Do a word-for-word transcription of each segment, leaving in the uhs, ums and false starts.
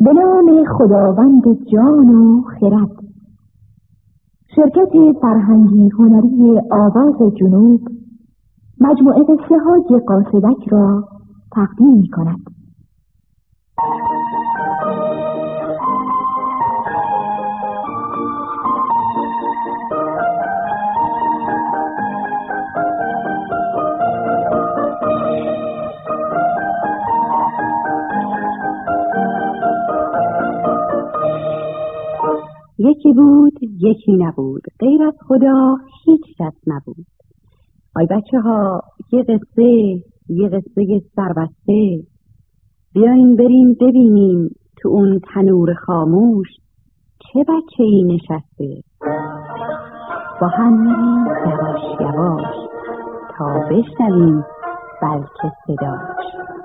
به نام خداوند جان و خرد. شرکت فرهنگی هنری آواز جنوب مجموعه قصه های قاصدک را تقدیم می کند. یکی بود یکی نبود، غیر از خدا هیچ کس نبود. آی بچه ها، یه قصه یه قصه سربسته، بیاین بریم ببینیم تو اون تنور خاموش چه بچه ای نشسته. با هم میریم یواش یواش تا بشنویم بلکه صداش.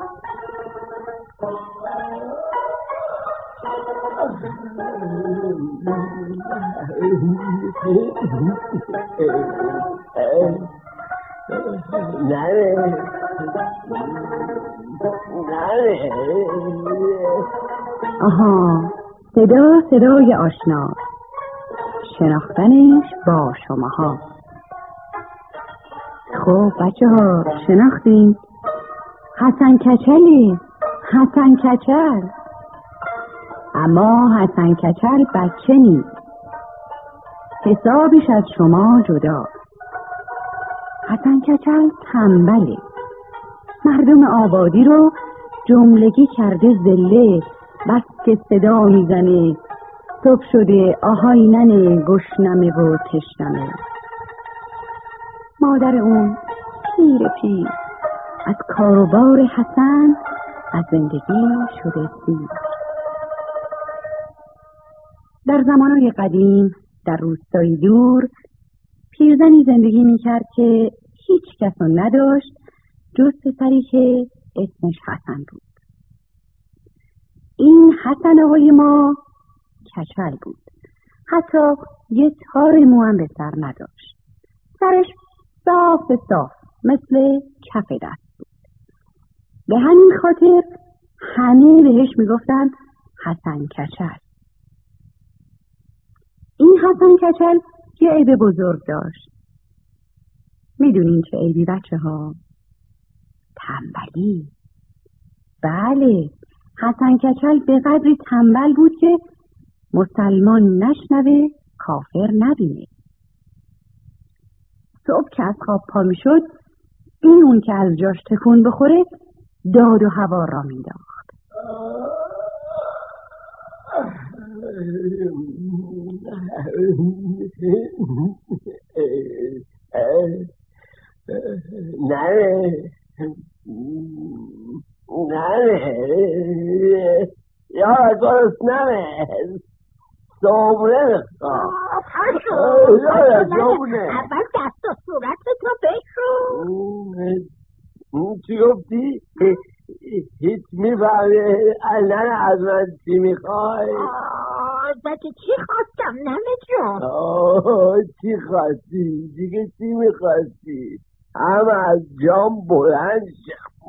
نره نره. آها، صدا صدای آشنا، شناختنش با شماها. خب بچه ها شناختین؟ حسن کچلی، حسن کچل. اما حسن کچل بچه نیست، حسابش از شما جدا. حسن کچل تنبله، مردم آبادی رو جملگی کرده زله، بس که صدا میزنه صبح شده آهای ننه گشنمه و تشنمه. مادر اون پیر پیر از کاروبار حسن از زندگی شده سیر. در زمانهای قدیم در روستایی دور پیرزنی زندگی میکرد که هیچ کس رو نداشت جز پسری که اسمش حسن بود. این حسن آقای ما کچل بود، حتی یه تار مو هم به سر نداشت. سرش صاف صاف مثل کف دست بود. به همین خاطر همه بهش میگفتن حسن کچل. این حسن کچل یه عیب بزرگ داشت. میدونین چه عیبی بچه ها؟ تنبلی. بله، حسن کچل به قدری تنبل بود که مسلمان نشنوه کافر نبینه. صبح که از خواب پا میشد، این اون که از جاش تکون بخوره داد و هوا را مینداخت. نره نره یا درست نره صبره بخواه. پاشو یا جونه اول دست و صورت تو بشو. چی گفتی؟ هیچ میفهمی الان از من چی میخوای؟ بچه چی خواستم نمه جون؟ چی خواستی؟ دیگه چی میخواستی؟ هم از جام بلند شم،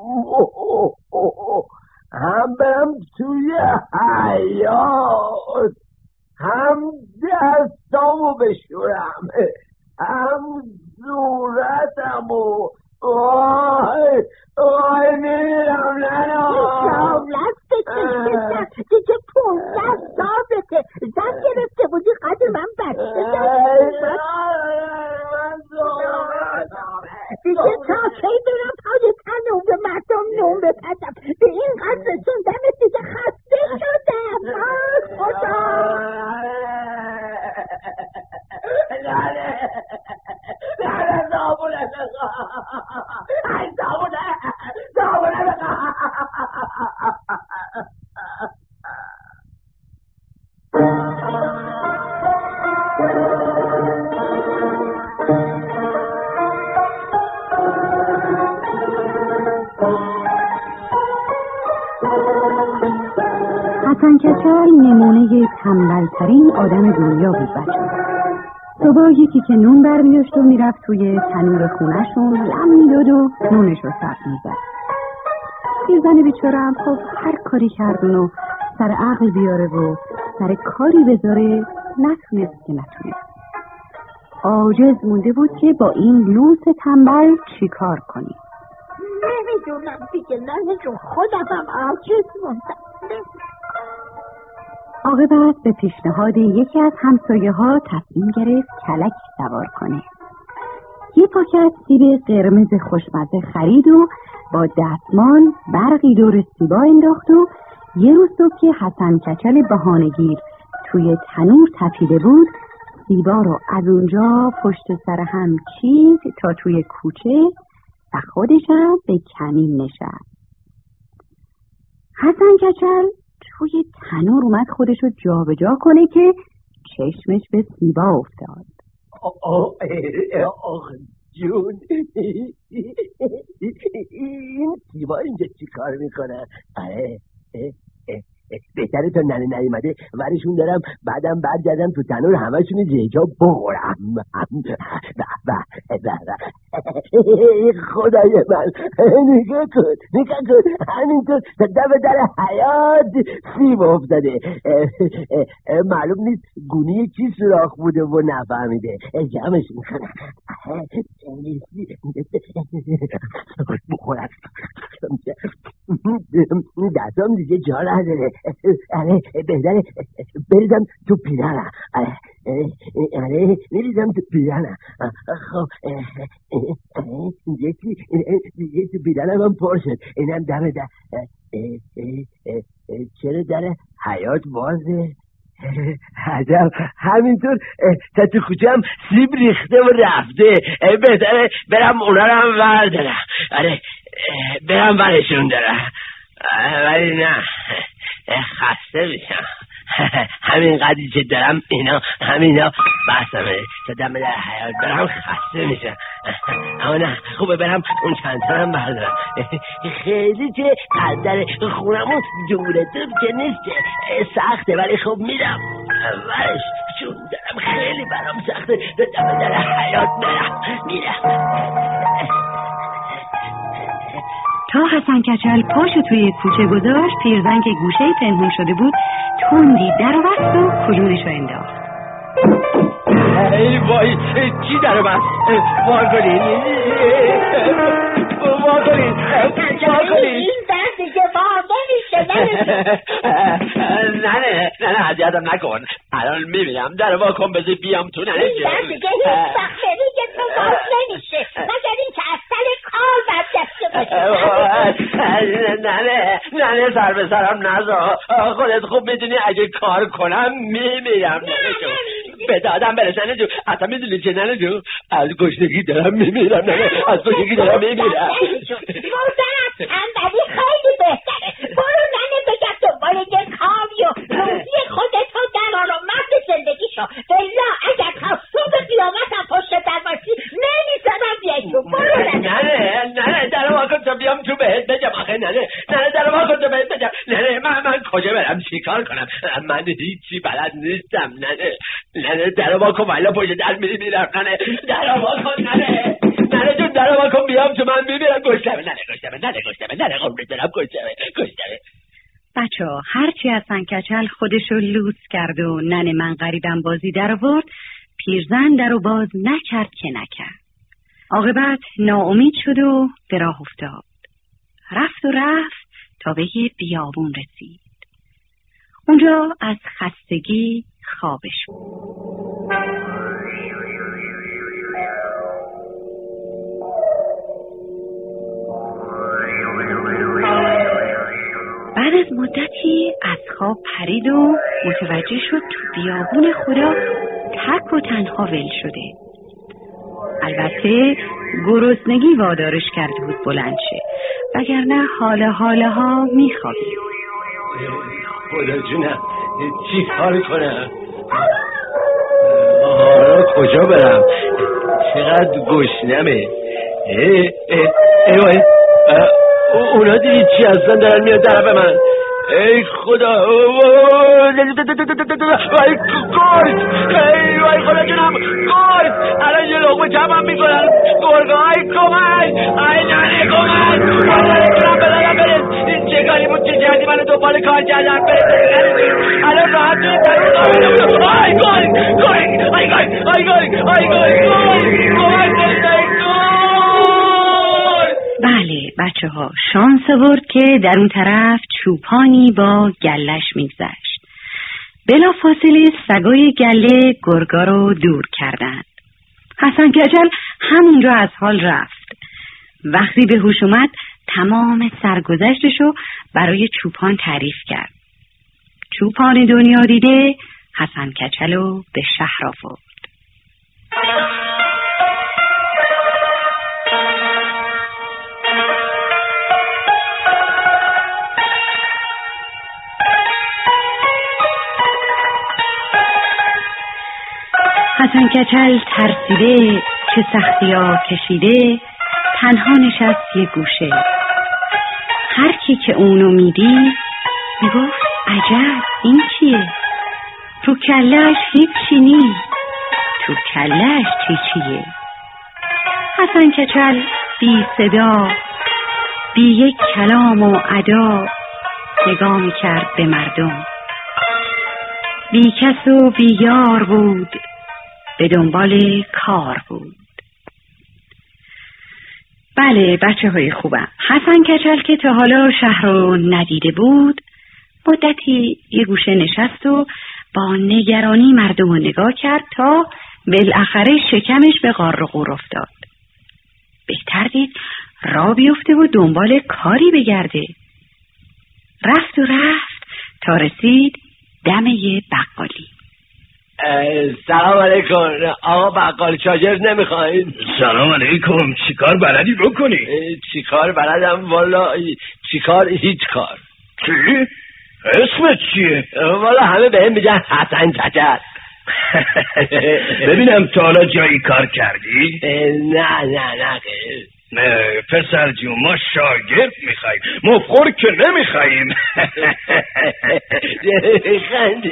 هم برم توی حیات، هم دستامو بشورم، هم صورتمو. آی آی میرم ننا شاولت بکشتم دیگه پونزده سالته، زن گرفته بودی قدر من بچه داشت. دیگه تا کی برم پای تنم به مردم نوم بپسم؟ به این قدر رسوندم دیگه خسته شدم. خدا ننه ننه زابونه ای زابونه زابونه حسن کچل نمونه تنبلترین آدم دنیا بود بچه. صبح یکی که نون برمی‌داشت و میرفت توی تنور خونه‌شون لم میداد و نونش رو سر میزد. پیرزن بیچاره هم خب هر کاری کردن و سر عقل بیاره و سر کاری بذاره نتونست که نتونست. عاجز مونده بود که با این لوس تنبل چی کار کنی. نمیدونم دیگه ننه جون، خودم هم عاجز موندم. عاقبت به پیشنهاد یکی از همسایه ها تصمیم گرفت کلک سوار کنه. یه پاکت سیب قرمز خوشمزه خرید و با دستمال برقی دور سیبا انداخت و یه روز صبح که حسن کچل بهانه‌گیر توی تنور تپیده بود، سیبا رو از اونجا پشت سر هم چید تا توی کوچه و خودش هم به کمین نشست. حسن کچل توی تنور اومد خودش رو جا به جا کنه که چشمش به سیبا افتاد. آخ جون، این سیبا اینجا چی کار میکنه؟ آره بهتره تا ننه نیومده ورشون دارم، بعدم بعد جدم تو تنور همشون جیجا بخورم. خدای من، نگاه کن نگاه کن، همینطور دم در حیات سیب افتاده. معلوم نیست گونی چی سراخ بوده و نفهمیده. جمعش میکنم بخورم، دستام دیگه جا نداره. آره بهتره بریزم تو پیرانم. آره آره بریزم تو پیرانم. خب یکی دیگه تو پیرانم هم پر شد. اینم دم در. چرا در حیات بازه؟ عجب، همینطور تا تو کوچه هم سیب ریخته و رفته. بهتره برم اونا رو هم وردارم. آره برم ورشون دارم، ولی نه خسته میشم. همین قدری که دارم اینا همینا بحثمه. تا دم در حیات برم خسته میشم. اما نه خوبه برم اون چند تا هم بردارم. خیلی که از در خونمون دوره دور که نیست که سخته، ولی خب میرم ورش چون دارم خیلی برام سخته. تا دم در حیات برم میرم. تا حسن کچل پاشو توی کوچه گذاشت، پیرزن که گوشه پنهون شده بود تندی در بست و کلونشو انداخت. ای وای، چی در بست؟ وار کنین وار کنین وار کنین. این دست دیگه وار نمیشه. نه نه نه اذیتم نکن، الان میبینم در وا کن بذار بیام تو. نه نه این دست دیگه هیچ وقت دیگه تو وار نمیشه مگر این که از سر کار بددسته باشه. نه نه نه نه سر به سرم نزا، خودت خوب میدونی اگه کار کنم میمیرم. به دادم برسه ننه جو، اصلا میدونی چه ننه جو، از گشنگی دارم میمیرم. نه از گشنگی دارم میمیرم. مردن از تنبلی خیلی بهتره. برو ننه بگم دنبال یه کاری و روزی خودتو درار و مرد زندگی شو. بلا اگر تا صبح قیامت هم پشت در باشی نمیزنم بیای تو. برو ننه نه نه در واقع تا بیام تو بهت بگم. آخه نه نه نه در واقع تا بهت بگم. نه نه من من کجا برم چی کار کنم؟ من هیچی بلد نیستم. نه نه نه در واقع والا پشت در میمیرم. نه نه در واقع نه نه نه جون در واقع بیام تو من میمیرم. گشتم نه نه گشتم نه نه گشتم نه نه قربونت برم گشتم گشتم. بچه‌ها هرچی حسن کچل خودشو لوس کرد و ننه من غریبم بازی در آورد، پیرزن درو باز نکرد که نکرد. عاقبت ناامید شد و به راه افتاد. رفت و رفت تا به یه بیابون رسید. اونجا از خستگی خوابش بود. بعد از مدتی از خواب پرید و متوجه شد تو بیابون خدا تک و تنها ول شده. البته گرسنگی وادارش کرده بود بلند شه، وگرنه حالا حالا ها میخوابید. خدا جونم چی کار کنم؟ حالا کجا برم؟ چقدر گشنمه. ای ای ای وای، اونا دیدی چی هستن دارن میاد طرف من؟ ای خدا، وای گرگ، ای وای خدا جونم گرگ، الان یه لقمه جمعم میکنن گرگ. ای کمک، ای ننه کمک، خدا جونم بلدم برس. این چه کاری بود که جدی منو دو دنبال کار کردن برسیم. الان راحت میریم برون. آی گای گای آی گای آی گای آی گای گای. بله بچه ها، شانس آورد که در اون طرف چوپانی با گلش میگذشت. بلا فاصله سگای گله گرگا رو دور کردند. حسن کچل همونجا از حال رفت. وقتی به هوش اومد تمام سرگذشتشو برای چوپان تعریف کرد. چوپان دنیا دیده حسن کچلو به شهر آورد. حسن کچل ترسیده چه سختی ها کشیده تنها نشست یه گوشه. هر کی که اونو میدید میگفت عجب این چیه؟ تو کلش هیچی نیست، تو کلش چی چیه؟ حسن کچل بی صدا بی یک کلام و ادا نگاه میکرد به مردم. بی کس و بی یار بود، به دنبال کار بود. بله بچه های خوبم، حسن کچل که تا حالا شهر رو ندیده بود مدتی یه گوشه نشست و با نگرانی مردم رو نگاه کرد تا بالاخره شکمش به غار و غور افتاد. بهتر دید راه بیفته و دنبال کاری بگرده. رفت و رفت تا رسید دم یه بقالی. سلام علیکم آقا بقال شاگرد نمیخواین؟ سلام علیکم، چیکار بلدی بکنی؟ چیکار بلدم والا چیکار هیچ کار. چی؟ اسمت چیه؟ والا همه به هم میگن حسن کچل. ببینم تا حالا جایی کار کردی؟ نه نه نه نه پسر جون، ما شاگرد میخواییم، مفخور که نمیخواییم. خنده.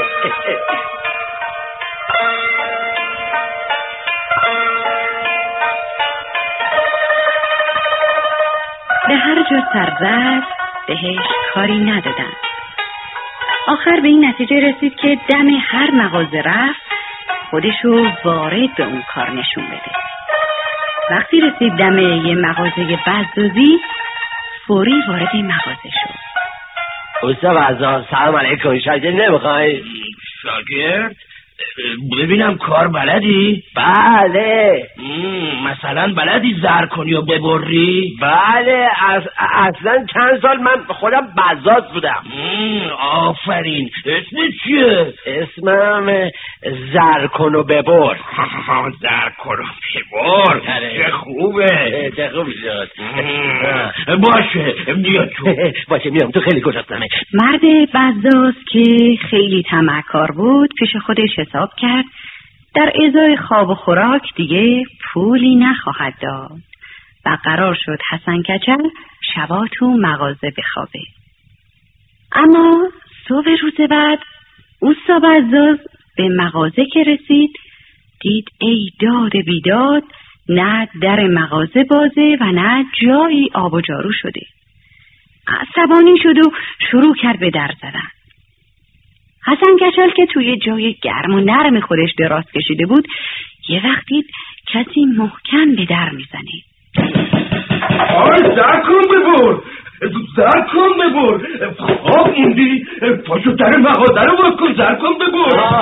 به هر جا سر زد بهش کاری ندادن. آخر به این نتیجه رسید که دم هر مغازه رفت خودشو وارد به اون کار نشون بده. وقتی رسید دم یه مغازه بزازی فوری وارد این مغازه شد. استاد بزاز سلام علیکم، شاگرد نمیخوای؟ شاگرد؟ ببینم کار بلدی؟ بله. مثلا بلدی زر کنی و ببری؟ بله از اصلا چند سال من خودم بزاز بودم. آفرین. اسمت چیه؟ اسمم زر کن و ببر. زر کن و ببر چه خوبه. چه خوب شد. باشه بیا تو. باشه میام تو، خیلی گشستمه. مرد بزاز که خیلی طمعکار بود پیش خودش حساب کرد در ازای خواب و خوراک دیگه پولی نخواهد داد و قرار شد حسن کچل شبا تو مغازه بخوابه. اما صبح روز بعد اوستا بزاز به مغازه که رسید دید ای داد بیداد، نه در مغازه بازه و نه جایی آب و جارو شده. عصبانی شد و شروع کرد به در زدن. حسن کچل که توی جای گرم و نرم خودش دراز کشیده بود یه وقت دید کسی محکم به در میزنه. آی زر کن ببر، زر کن ببر، خواب موندی، پاشو در مغازه رو باز کن، زر کن ببر.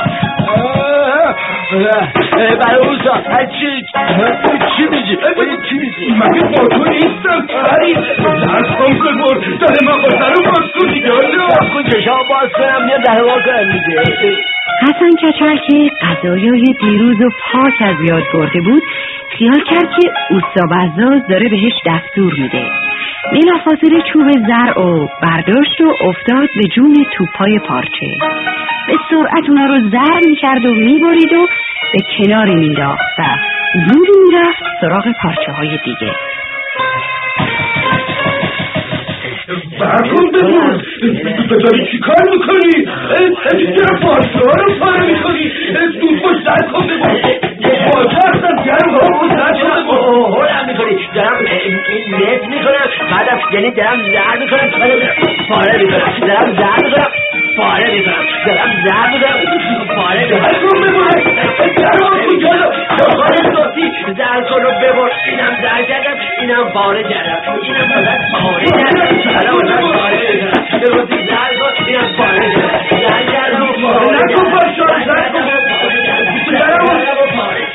برای اوزا چی چی میگی؟ چی میگی؟ مگه با تو نیستم پری، زر کن ببر، در مغازه رو باز کن دیگه. باز کن چشام باز کنم میام در واقع کنم دیگه. حسن کچل که غذایای دیروز و پاک از یاد برده بود خیال کرد که اوستا بزاز داره بهش دستور میده. بلافاصله چوب زرع و برداشت و افتاد به جون توپای پارچه. به سرعت اونا رو زر میکرد و میبرید و به کناری مینداخت و زودی میرفت سراغ پارچه های دیگه. برکن ببور، تو داری چی کار میکنی؟ چرا پارچه ها رو پاره میکنی؟ دود باش زر کن ببور، پارچه هستم گرم ها و زر کن ببور. هولم میکنی دارم نت میکنم بعدم یعنی دارم زهر میکنم پاره میکنم دارم زهر میکنم پاره میکنم دارم زهر میکنم پاره میکنم زهر کن رو ببر اینم زهر کردم اینم پاره کردم اینم فقط پاره کردم الان مثلا پاره میکنم بگوزی زهر کن اینم پاره کردم زهر کردم و پاره کردم زهر کن و پاره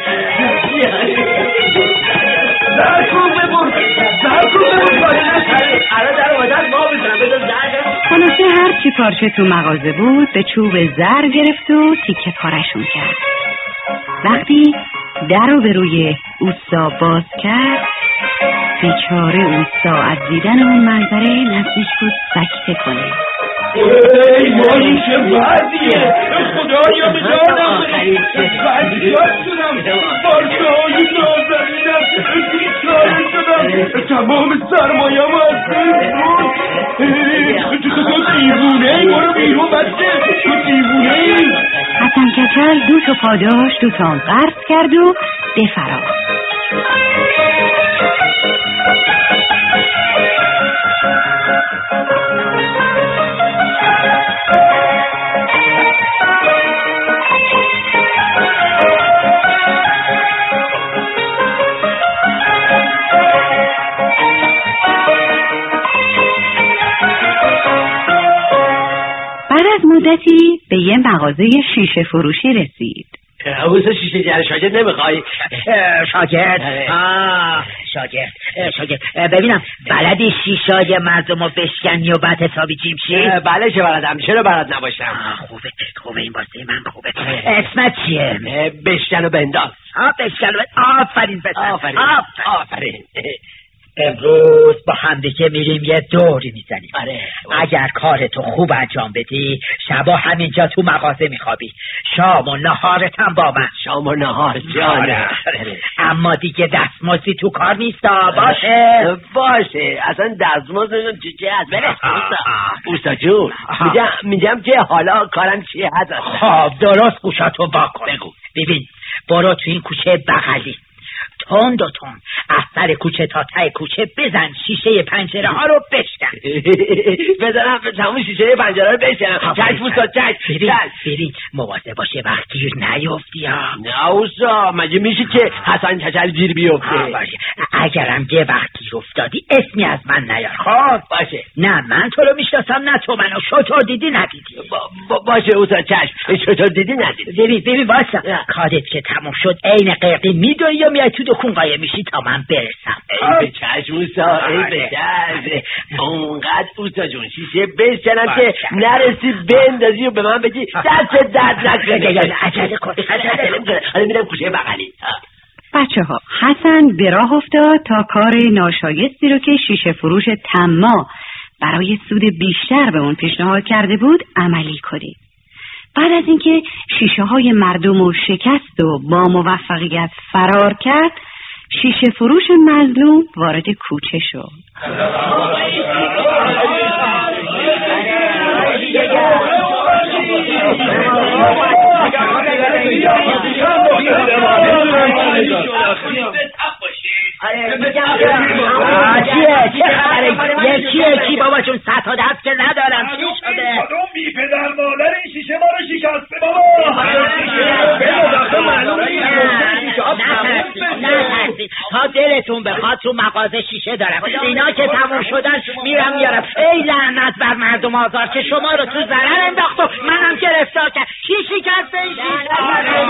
زهر کن ببر زهر کن ببر الان در آدم ما بزنم بزن زهر کردم. خلاصه هر چی پارچه تو مغازه بود به چوب زر گرفت و تیکه پارشون کرد. وقتی در رو به روی اوستا باز کرد بیچاره اوستا از دیدن اون منظره نزدیک بود سکته کنه. ای ما این چه وضعیه خدایا به جانم وضعیات شدم پارچه های نازنینم بیچاره شدم تمام سرمایه‌م از بین بود تو دیوونه ای برو بیرون بچه تو دیوونه ای. حسن کچل دو تا پاداش دو تا قرض کرد و بفرار. مدتی به یه مغازه شیشه فروشی رسید. اوستا شیشه جر شاگرد نمیخوای؟ شاگرد؟ آه شاگرد شاگرد ببینم بلدی شیشای مردم رو بشکنی و بعد حسابی جیم شی؟ بله چه بلدم، چرا بلد نباشم؟ خوبه خوبه این واسه من خوبه. اسمت چیه؟ بشکن و بنداز. آه بشکن و بنداز. آفرین پسر آفرین آفرین. امروز با همدیگه میریم یه دوری میزنیم. آره. اگر کارتو خوب انجام بدی شبا همینجا تو مغازه میخوابی، شام و نهارت هم با من. شام و نهار جانه. اما دیگه دستمزدی تو کار نیستا. باشه باشه اصلا دستمزد نمیدونم چی چی هست. بله اوستا جون میگم میگم که حالا کارم چی هست. خب درست گوشاتو واکن. بگو. ببین برو تو این کوچه بغلی تند و تند از سر کوچه تا ته کوچه بزن شیشه پنجره ها رو بشکن. بزنم تمام شیشه پنجره رو بشکنم. چشم اوستا چشم. بری مواظب باشه وقت گیر نیفتی ها. نه اوستا مگه میشه که حسن کچل گیر بیفته؟ اگرم یه وقت گیر افتادی اسمی از من نیار. خب باشه. نه من تو رو میشناسم نه تو منو. شطور دیدی ندیدی؟ با با باشه اوستا چشم. شطور دیدی ندیدی؟ ببین ببین واسه کارت که تموم شد عین قیقی میدوی یا میای تو دکون قایم میشی تا من برسم. ای به چشم اوستا ای به چشم. اونقدر اوستا جون شیشه بشکنم که نرسی بندازی و به من بگی دست درد نکنه. عجله کن حالا میرم کوچه بغلی. بچه ها حسن به راه افتاد تا کار ناشایستی رو که شیشه فروش طماع برای سود بیشتر به اون پیشنهاد کرده بود عملی کنه. بعد از اینکه شیشه های مردم رو شکست و با موفقیت فرار کرد شیشه فروش مظلوم وارد کوچه شد. چیه؟ چه خبره؟ یکی یکی بابا چون ست تا دست که ندارم. چی شده؟ کدوم بی پدر مادر این شیشه ما رو شکسته بابا؟ تا دلتون بخواد تو مغازه شیشه دارم. اینا که تموم شدن میرم میارم. ای لعنت بر مردم آزار که شما رو تو ضرر انداخت و منم گرفتار کرد. کی شکسته این شیشه؟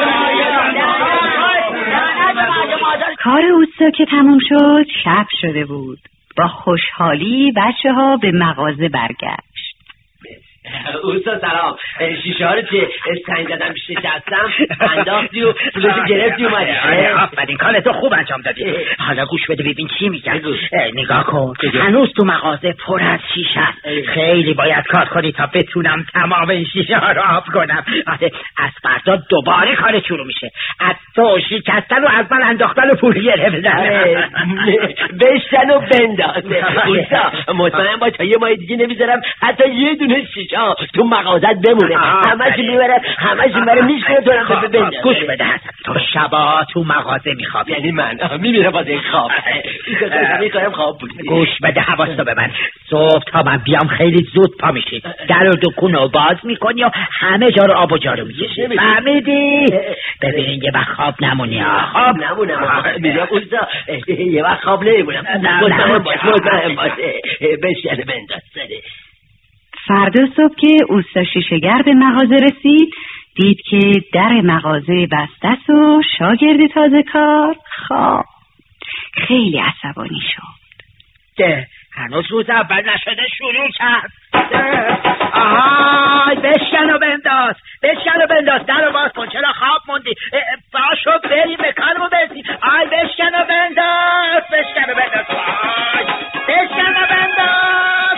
کار اوستا که تموم شد شب شده بود. با خوشحالی بچه ها به مغازه برگشت. اوستا سلام. شیشه ها رو که سنگ زدم شکستم انداختی و پولشو گرفتی اومدی. آفرین کارتو خوب انجام دادی. حالا گوش بده ببین چی میگن. نگاه کن هنوز تو مغازه پر از شیشه است. خیلی باید کار کنی تا بتونم تمام این شیشه ها رو آب کنم. از فردا دوباره کار شروع میشه. از تو شکستن و از من انداختن و پول گرفتن. بشکن و بنداز. اوستا مطمئن باش تا یه ماه دیگه نمیذارم حتی یه دونه شیشه ها تو مغازت بمونه. همش میبره همش میبره میشکنه تو رو ببند. گوش بده حسن، تو شبا تو مغازه میخوابی. یعنی من میمیره باز این خواب میکنم خواب بود. گوش بده حواستو به من. صبح تا من بیام خیلی زود پا میشی، در و دکون رو باز میکنی و همه جا رو آب و جارو میکشی. فهمیدی؟ ببین یه وقت خواب نمونی. خواب نمونم میگم اوستا یه وقت خواب نمونم. مطمئن باش مطمئن باش بشکنه بنداز سره. فردا صبح که اوستا شیشه‌گر به مغازه رسید دید که در مغازه بسته است و شاگرد تازه کار خواب. خیلی عصبانی شد. ده هنوز روز اول نشده شروع کرد. آهای بشکن و بنداز بشکن و بنداز در رو باز کن. چرا خواب موندی؟ باشو بریم به کارمو برسیم. آی بشکن و بنداز بشکن و بنداز آی بشکن و بنداز.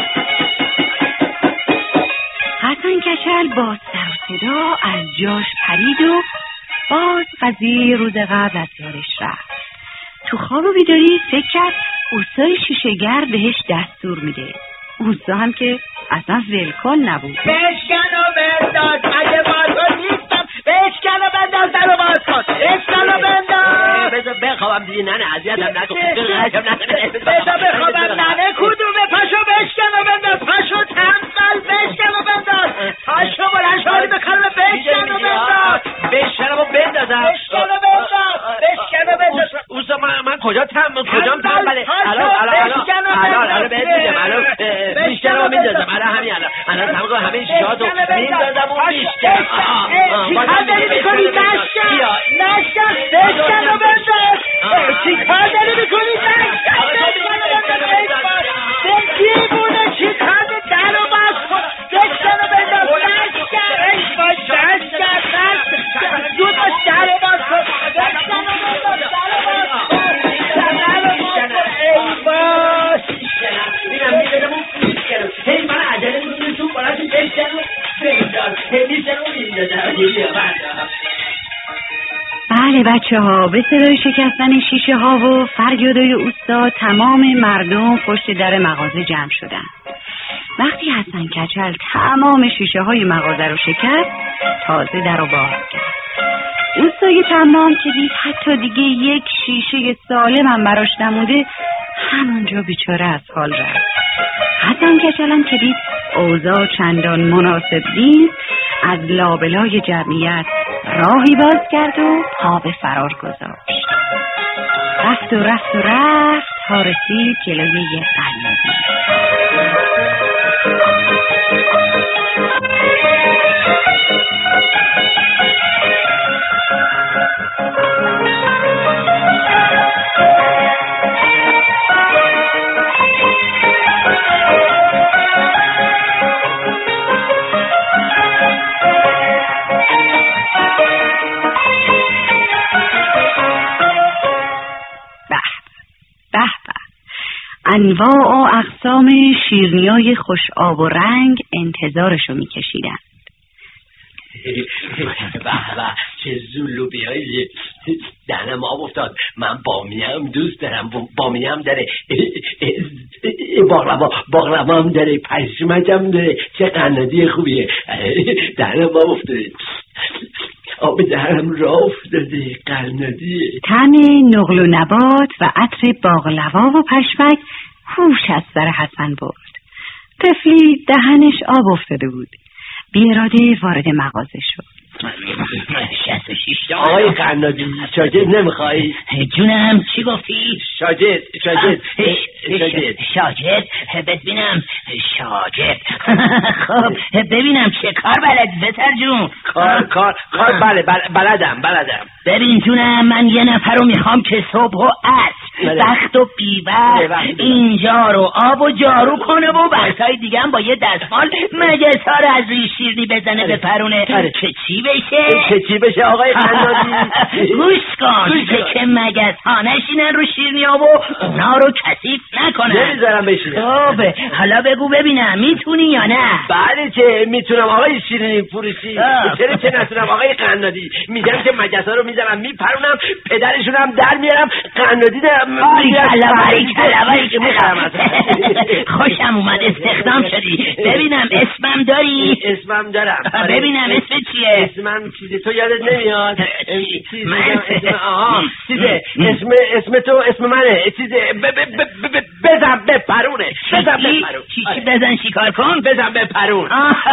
حسن کچل با سر و صدا از جاش پرید و باز قضیه روز قبل از یادش رفت. تو خواب و بیداری فکر کرد اوستای شیشه‌گر بهش دستور میده. اوستا هم که اصلا ولکن نبود. بشکن و بنداز اگه باز نیستم. بشکن و بنداز در رو باز کن. بشکن و بنداز. بذار بخوابم دیگه ننه اذیتم نکن. بذار بخوابم ننه کدومه؟ پاشو بشکن و بنداز. پاشو تنبل بشکن و بنداز. پاشو بلند شو به کارم بشکن و بنداز. بشکن و بندازم. بشکن و بنداز. بشکن و بنداز. اوستا من من کجا تم کجام تنبله؟ الان الان الان الان بهت میگم. الان بیشتر رو میندازم. الان همین الان الان تمام همه این شیشه‌هاتو میندازم اون بیشتر. چی کار داری میکنی؟ نشکن نشکن بشکن و بنداز. چی کار داری میکنی؟ نشکن بشکن و بنداز. دیوونه چی کار داری؟ در رو باز کن. بشکن و بنداز. نشکن ای باش نشکن نشکن زود باش در رو باز کن. بشکن و بنداز. در رو باز کن. در رو باز کن. ای باش میرم میرم اون بیشتر. هی من عجله میکنم تو بالا تو بیشتر رو بنداز. هی بیشتر رو میندازم. بله بچه ها، به صدای شکستن شیشه ها و فریادای اوستا تمام مردم پشت در مغازه جمع شدن. وقتی حسن کچل تمام شیشه های مغازه رو شکست تازه در رو باز کرد. اوستای تمام که دید حتی دیگه یک شیشه سالم هم براش نمونده همونجا بیچاره از حال رفت. حسن کچل هم که دید اوضاع چندان مناسب نیست از لابلای جمعیت راهی باز کرد و پا به فرار گذاشت. رفت و رفت و رفت تا رسید جلوی یه قنادی. انواع و اقسام شیرنیای خوش آب و رنگ انتظارشو میکشیدن. بابا چه زلوبی های دهنم آب افتاد. من بامیم دوست دارم. بامیم داره، باقلوا باقلوا هم داره، پشمک هم داره. چه قنادی خوبیه. دهنم آب افتاده. آب دهنم راه افتاده. قنادیه. طعم نقل و نبات و عطر باقلوا و پشمک هوش از سر حسن برد. طفلی دهنش آب افتاده بود. بی اراده وارد مغازه شد. شصت و شش آقای قنادی شاگرد نمیخوایی؟ جونم چی گفتی؟ شاگرد شاگرد شاگرد شاگرد ببینم شاگرد. خب ببینم چه کار بلدی پسر جون؟ کار کار کار بله بلدم بلدم. ببین جونم من یه نفر رو میخوام که صبح و عصر وقت و بیوقت اینجا رو آب و جارو کنه و بحثای دیگه هم با یه دستمال مگس ها رو از روی شیرنی بزنه به پرونه که چی بشه؟ که چی بشه آقای قنادی؟ گوش کن که مگس ها نشینن رو شیرنی ها و اونا رو کثیف نکنن. نمیذارم بشینه. خب حالا بگو ببینم میتونی یا نه؟ بله که میتونم آقای شیرینی فروشی. چرا که نتونم آقای قنادی؟ میگم که مگس ها رو میزنم میپرونم پدرشون هم در میارم. قنادی باریکلا باریکلا باریکلا خوشم اومد استخدام شدی. ببینم اسمم داری؟ اسمم دارم. ببینم اسم چیه؟ اسمم چیزی تو یادت نمیاد؟ من آها چیزه اسم اسم تو اسم منه. چیزه بزن به پرونه. بزن به پرون. چی چی بزن شکار کن؟ بزن به پرون.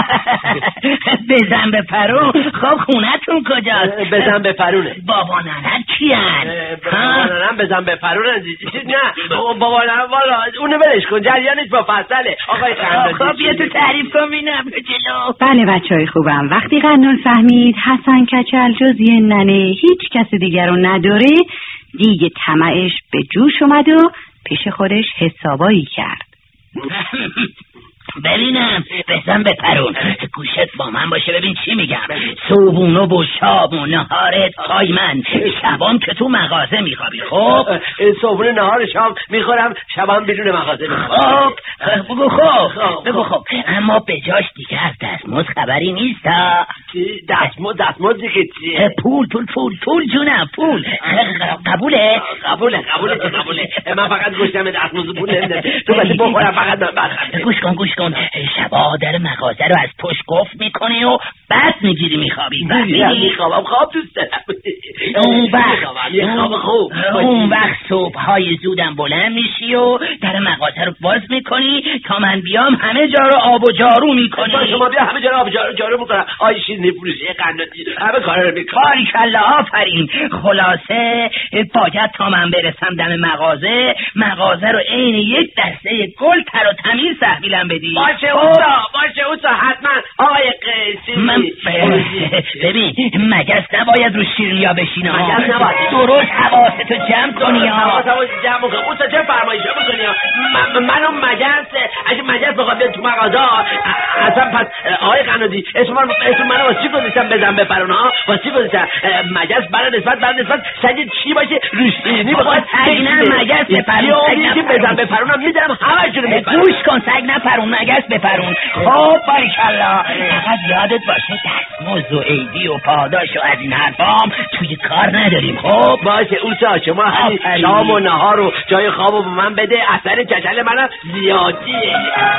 بزن به پرون. خب خونتون کجاست؟ بزن به پرونه. بابا ننت کیان؟ بابا ننم بزن به پرونه. نه بابا ننم والا اونو ولش کن، جریانش با فصله. آقای قندون خب بیا تو تعریف کن ببینم جلو. بله بچهای خوبم، وقتی قندون فهمید حسن کچل جز یه ننه هیچ کس دیگر رو نداره، دیگه طمعش به جوش اومد و پیش خودش حسابایی کرد. ببینم بزن به پرون، گوشت با من باشه ببین چی میگم. صبحونه و شام و نهارت پای من، شبام که تو مغازه میخوابی. خب صبحونه نهار شام میخورم، شبام بیرون مغازه میخوام. خب بگو خب بگو خب اما به جاش دیگه از دستمزد خبری نیست. دستمزد دستمزد دیگه چیه؟ پول پول پول پول جونم پول. قبوله قبوله قبوله قبوله. من فقط گوشتم دستمزد پول نمیدم. تو واسه بخورم فقط من برخوام. گوش کن گوش کن، شبا در مغازه رو از پشت قفل میکنی و بعد میگیری میخوابی. میخوابم خواب دوست دارم. اون وقت خواب خوب اون وقت صبحهای زودم بلند میشی و در مغازه رو باز میکنی تا من بیام همه جا رو آب و جارو میکنی. شما بیا همه جا رو آب و جارو جارو میکنم. آی شیرینی فروشی قناتی همه کارا رو میکنم. باریکلا آفرین. خلاصه باید تا من برسم دم مغازه مغازه رو عین یک دسته گل تر و تمیز تحویلم بدی. باشه اوستا باشه اوستا حتما آقای قیسی. من ببین مگس نباید رو شیرینیا بشینه. مگس نباید. درست حواستو جمع کنی ها. حواستو جمع کنی. اوستا چه فرمایشی میکنی ها؟ منو مگس اگه مگس بخواد بیاد تو مغازه اصلا پس آقای قنادی اسم من اسم منو واسه چی گذاشتم بزن بپرونه ها؟ واسه چی گذاشتم؟ مگس برای نسبت برای نسبت سگ چی باشه رو شیرینی بخواد سگ نه مگس بپرونه. سگ بزن بپرونه میذارم همه جوره میپرونه. گوش کن سگ نپرون مگس بپرون. خب باریکلا فقط یادت باشه دستمزد و عیدی و پاداش و از این حرفام توی کار نداریم. خب باشه اوسا شما همین شام و نهار و جای خواب رو به من بده، اثر کچل منم زیادیه.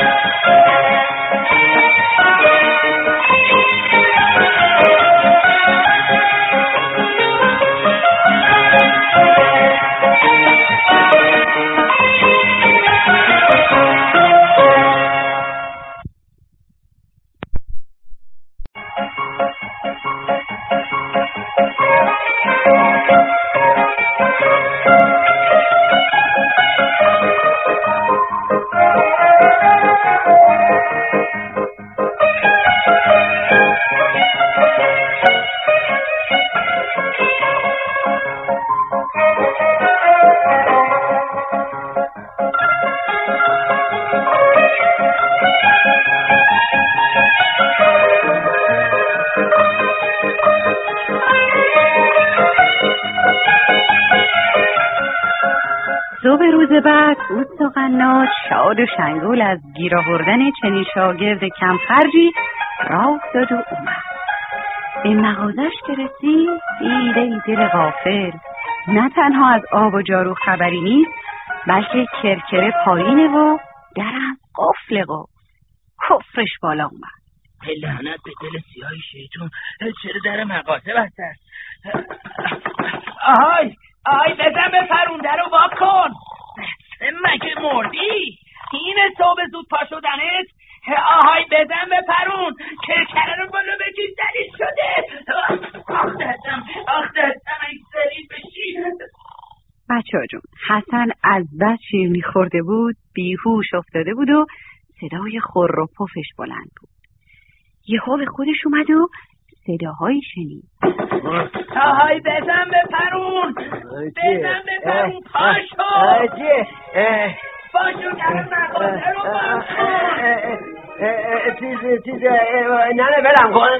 صبح روز بعد اوستا قنات شاد و شنگول از گیر آوردن چنین شاگرد کم خرجی راه افتاد و اومد. به مغازش که رسید دید ای دل غافل، نه تنها از آب و جارو خبری نیست بلکه کرکره پایینه و درم قفل قفل. کفرش بالا اومد. لعنت به دل سیاه شیطون، چرا در مغازه بسته است؟ آهای آهای بزن بپرون در رو وا کن. مگه مردی؟ اینه صبح زود پا شدنت؟ آهای بزن بپرون، کرکره رو بالا بگیر دلیل شده. آخ دستم آخ دستم ای سری بشی. بچه ها جون، حسن از بس شیر میخورده بود بیهوش افتاده بود و صدای خور و پفش بلند بود. یهو به خودش اومد و صداهایی شنید. آهای بزن بپرون بزن بپرون پاشو پاشو در مغازه رو باز کن. چیز چیز نه نه برم کن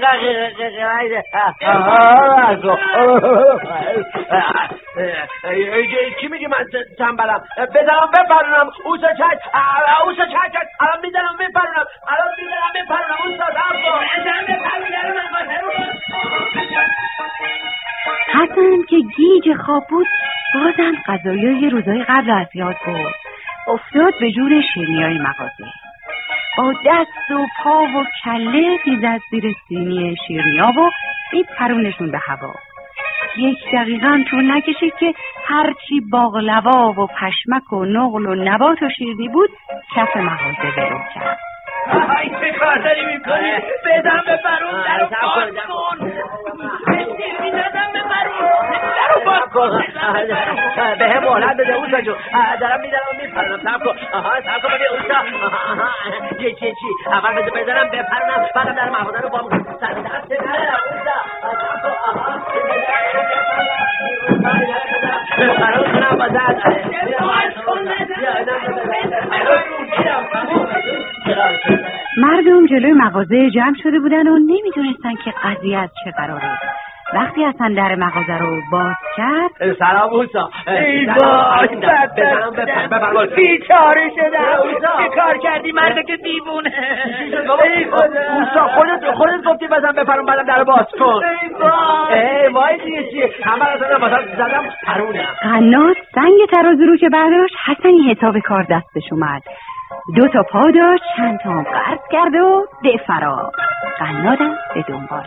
چی میگی من تنبلم؟ بزنم بپرونم اوسا چک اوسا چک الان میزنم بپرونم الان میزنم بپرونم اوسا بزن بپرون در مغازه رو باز کن. حسن که گیج خواب بود بازم غذایی روزای قبل از یاد برد. افتاد به جور شیرینی‌های مغازه. با دست و پا و کله خیز از زیر سینی شیرینی‌ها و این پرونشون به هوا. یک دقیقه هم طول نکشید که هرچی باقلوا و پشمک و نقل و نبات و شیرینی بود کف مغازه ولو کرد. آهای چه کار داری میکنی؟ بدم به فرون در رو باز کن. شیرینی دادم به فرون در رو باز کن. به هم مهلت بده اوسا جو. دارم میدارم میپرنم. سب کن. آها سب کن ببین اوسا. چی چی چی اول بده بزنم بپرنم بعدم در مغازه رو بام کنم. سر دست ندارم اوسا. سب کن. آها بپرون کنم با زد. مردم جلوی مغازه جمع شده بودن و نمیدونستن که قضیه از چه قراره. وقتی حسن در مغازه رو باز کرد سلام اوسا. ای وای بزنم بپرون. بیچاره شدم. چه کار کردی مرد که دیوونه؟ اوسا خودت خودت گفتی بزن بپرون بعدم در رو باز کن. ای وای ای وای دیگه چیه همه رو زدم مثلا زدم پرونم. قنات سنگ ترازو رو که برداشت حسنی حساب کار دستش اومد. دو تا پا داشت چند تا هم قرض کرد و ده فرار. قنادم به دنباله.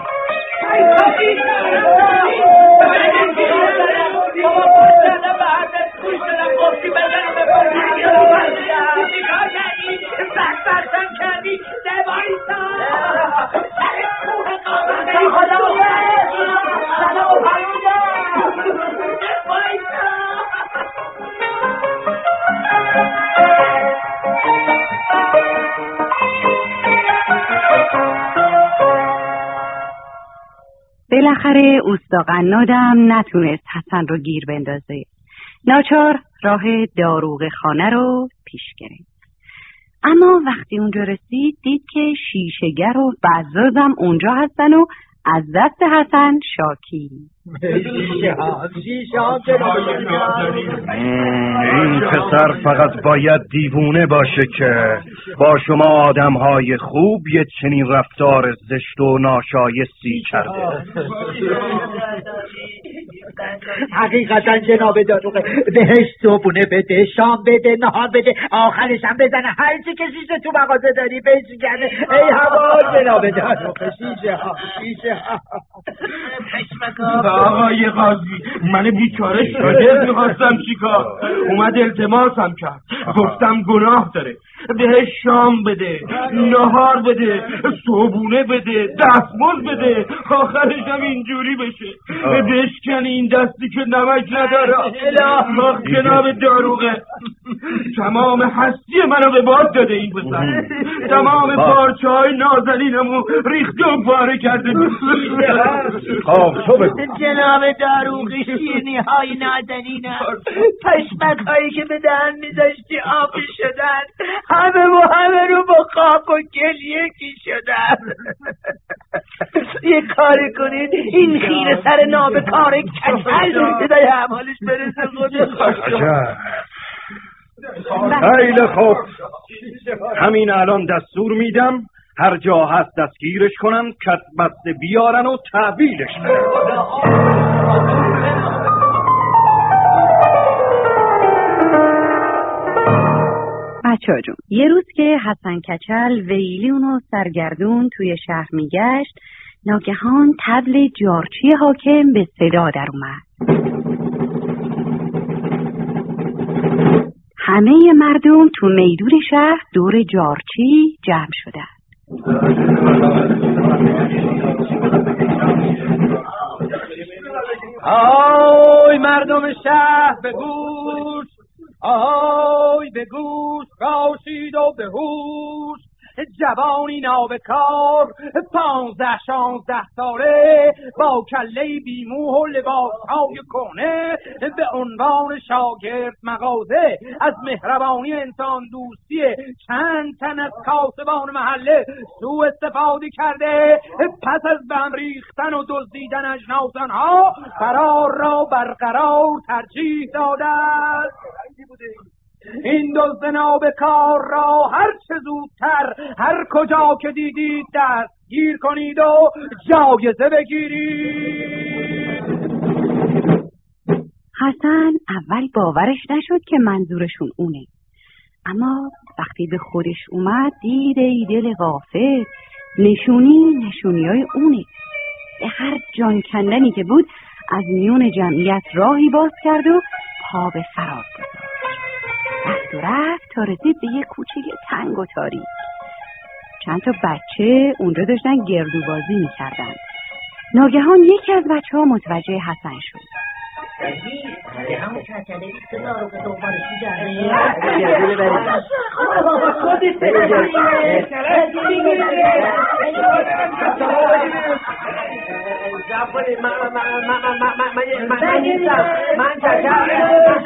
بالاخره اوستا قنادم نتونست حسن رو گیر بندازه. ناچار راه داروغ خانه رو پیش گرفت. اما وقتی اونجا رسید دید که شیشه‌گر و بزازم اونجا هستن و از دست حسن شاکی. شیشه ها شیشه ها این پسر فقط باید دیوونه باشه که با شما آدم‌های خوب یه چنین رفتار زشت و ناشایستی کرده. حقیقتا جناب داروغه بهش صبحونه بده شام بده نهار بده آخرش هم بزنه هر چی که شیشه تو مغازه داری بهش گرده. ای هوا جناب داروغه شیشه ها شیشه ها. آقای قاضی من بیچاره شاگرد میخواستم چیکار؟ اومد التماسم کرد گفتم گناه داره بهش شام بده نهار بده صبحونه بده دستمزد بده آخرش هم اینجوری بشه بشکنی این دستی که نمک نداره. آخ جناب داروغه تمام هستی منو به باد داده این پسر. تمام پارچه های نازنینمو ریخته و پاره کرده. خب تو بگو جناب داروغه شیرینی های نازنینم پشمک هایی که به دهن میذاشتی آبی شدن همه و همه رو با خاک و گل یکی شدن. یه کاری کنید این خیره سر نابکار کچل صدای اعمالش برسه خودش. خیلی خوب همین الان دستور میدم هر جا هست دستگیرش کنن کت بسته بیارن و تحویلش کنن. بچه ها جون یه روز که حسن کچل ویلی اونو سرگردون توی شهر میگشت ناگهان طبل جارچی حاکم به صدا در اومد. همه مردم تو میدون شهر دور جارچی جمع شدن. آهای مردم شهر به گوش آهای به گوش باشید و به هوش جوانی نابکار پانزده شانزده ساله با کله بیموه و لباسهای کهنه به عنوان شاگرد مغازه از مهربانی انسان دوستی چند تن از کاسبان محله سوء استفاده کرده پس از به هم ریختن و دزدیدن اجناس آنها قرار را برقرار ترجیح داده است. این دزد نابکار را هر چه زودتر هر کجا که دیدید دستگیر کنید و جایزه بگیرید. حسن اول باورش نشد که منظورشون اونه، اما وقتی به خودش اومد دید ای دل غافل، نشونی نشونی های اونه. به هر جان کندنی که بود از میون جمعیت راهی باز کرد و پا به فرار گذاشت. رفت و رفت تا رسید به یک کوچه تنگ و تاریک. چند تا بچه اونجا داشتن گردو بازی میکردن. ناگهان یکی از بچه ها متوجه حسن شد. همون کچله بیست دارو که دنبالش می‌گرده. من نیستم، من کچله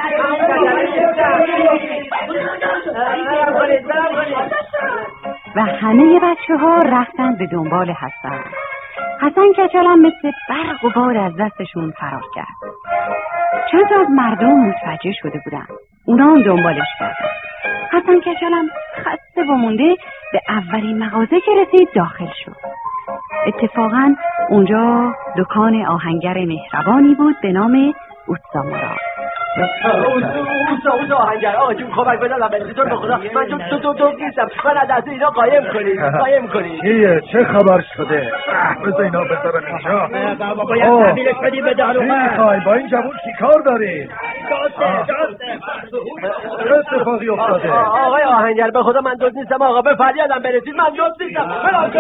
و همه بچه ها رفتن به دنبال حسن. حسن کچلم مثل برق و باد از دستشون فرار کرد. چند تا از مردم متوجه شده بودن، اونا هم دنبالش کردن. حسن کچلم خسته و مونده به اولین مغازه که رسید داخل شد. اتفاقا اونجا دکان آهنگر مهربانی بود به نام اوستا مراد. اوستا اوستا آهنگر آقا جون کمک بدم به تو بخدا، من تو تو تو تو نیستم، من از دست اینا قایم کنید قایم کنید. چیه چه خبر شده؟ بذار اینا بذارن اینجا. باید تحویلش بدیم به داروغه. میخوای با این جوون چیکار داری؟ داسته داسته چه اتفاقی افتاده؟ آقای آهنگر به خدا من دوست نیستم آقا، به فریادم برسید، من دوست نیستم.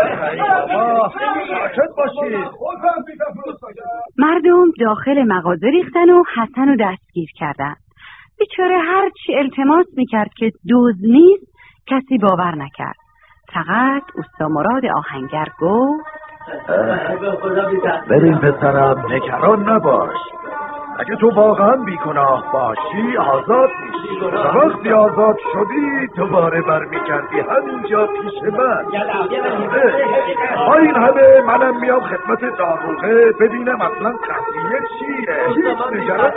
ساکت باشید. مردم داخل مغازه ریختن و حسن رو دستگیر کردن. بیچاره هر چی التماس میکرد که دزد نیست کسی باور نکرد. فقط اوستا مراد آهنگر گفت بریم پسرم، نگران نباش. اگه تو واقعا بیگناه باشی آزاد میشی و وقتی آزاد شدی دوباره برمیگردی همینجا پیش من. با این همه منم میام خدمت داروغه ببینم اصلا قضیه چیه. نگران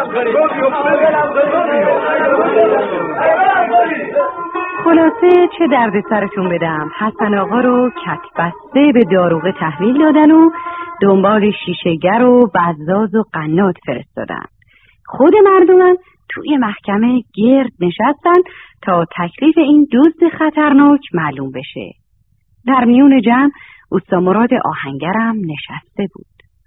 نباش. خلاصه چه درد سرتون بدم، حسن آقا رو کت بسته به داروغه تحویل دادن و دنبال شیشه‌گر و بزاز و قنات فرستادن. خود مردم توی محکمه گرد نشستن تا تکلیف این دزد خطرناک معلوم بشه. در میون جمع اوستا مراد آهنگرم نشسته بود.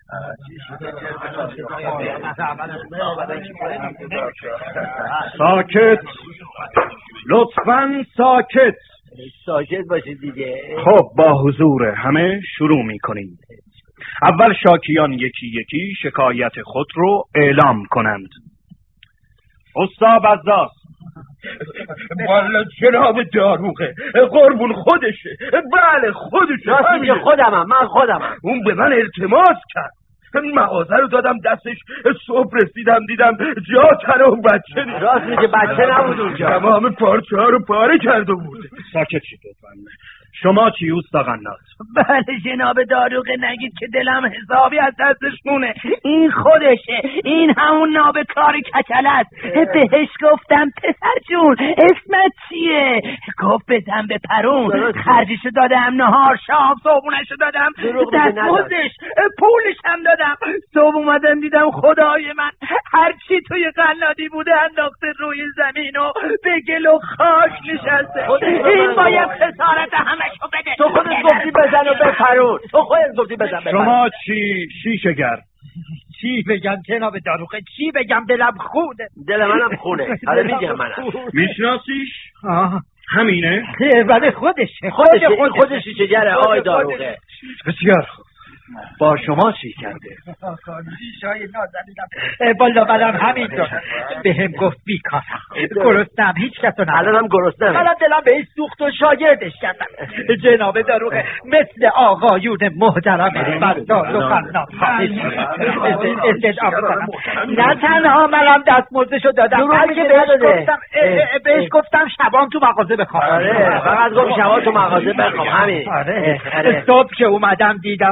ساکت، لطفاً ساکت. ساکت باشید دیگه. خب با حضور همه شروع می‌کنیم. اول شاکیان یکی یکی شکایت خود رو اعلام کنند. اوستا بزاز. والا جناب داروغه قربون خودشه. بله خودشه. راست میگه خودمم، من خودمم. اون به من التماس کرد، مغازه رو دادم دستش، صبح رسیدم دیدم جا تنه و بچه نیست. راست میگه بچه نبود اونجا، تمام پارچه ها رو پاره کرده بود. ساکت شید لطفاً. شما چی اوستا قنات؟ بله جناب داروغه، نگید که دلم حسابی از دستش مونه. این خودشه، این همون نابکار کچل است. بهش گفتم پسر جون اسمت چیه؟ گفت بزن به پرون. خرجشو دادم، نهار شام صبحونشو دادم، دستمزدش پولش هم دادم. صبح اومدم دیدم خدای من هرچی توی قنادی بوده انداخته روی زمین و به گل و خاک نشسته. این باید خسارت همشو بده. تو خودت گفتی بزن و بپرون، تو خودت گفتی بزن بپرون. شما چی شیشه‌گر؟ چی بگم جناب داروغه، چی بگم؟ دلم خونه. دل منم خونه. حالا میگم منم. میشناسیش؟ همینه؟ بله خودشه. خودشه این خودش شیشه‌گره آقای داروغه. بسیار خوب. با شما چی کرده؟ شیشای نازنینم بالا منم همینطور. به هم گفت بیکارم، گرستم، هیچ کسو ندارم. الان هم گرستم. منم دلم بهش سوخت و شاگردش کردم. جناب داروغه مثل آقایون محترم بردار و قنات استدعا میکنم. نه تنها منم دستمزدشو دادم، بلکه بهش گفتم بهش گفتم شبام تو مغازه بخوام. آره فقط گفت شبام تو مغازه بخوام. همین. آره صبح که اومدم دیدم آقا